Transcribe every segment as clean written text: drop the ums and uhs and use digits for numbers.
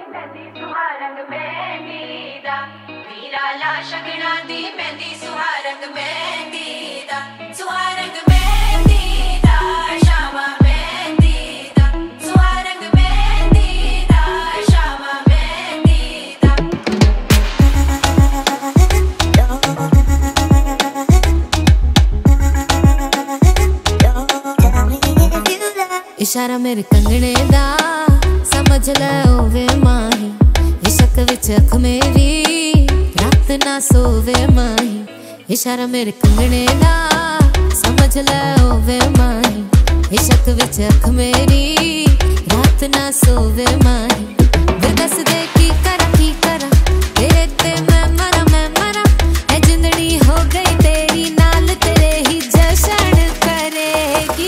मेहंदी सुहारंग मेहंदी दा वीरा ला शगना दी मेहंदी सुहारंग मेहंदी दा सुहारंग मेहंदी दा शामा मेहंदी दा सुहारंग मेहंदी दा शामा मेहंदी दा इशारा मेरे कंगने दा समझ ले ओवे माही इश्क विच अख मेरी रात ना सोवे माही इशारा मेरे कंगने दा समझ ले ओवे माही इश्क विच अख मेरी रात ना सोवे माही वे दस दे की करा तेरे ते मैं मरा ऐ जिंदड़ी हो गई तेरी नाल तेरे ही जशन करेगी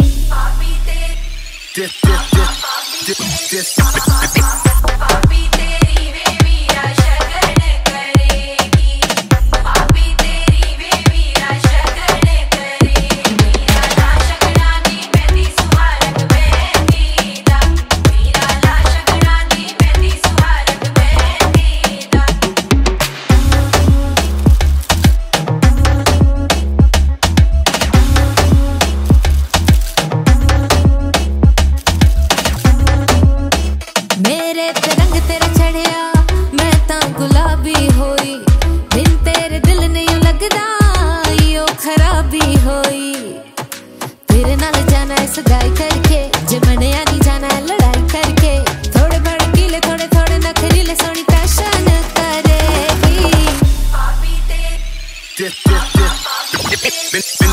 पापी तेरी बेबीरा शगन करेगी पापी तेरी बेबीरा शगन करेगी वीरा ला शगना दी मेहंदी सुहारंग मेहंदी दा वीरा ला शगना दी मेहंदी सुहारंग मेहंदी दा मेरे ते रंग तेरा चढ़िया मैं तां गुलाबी होई दिन तेरे दिल नहीं लगदा यो खराबी होई तेरे नाल जाना है सगाई करके जे मनिया नहीं जाना है लड़ाई करके थोड़े भड़कीले थोड़े नखरीले सोनी फैशन करेगी पापी तेरी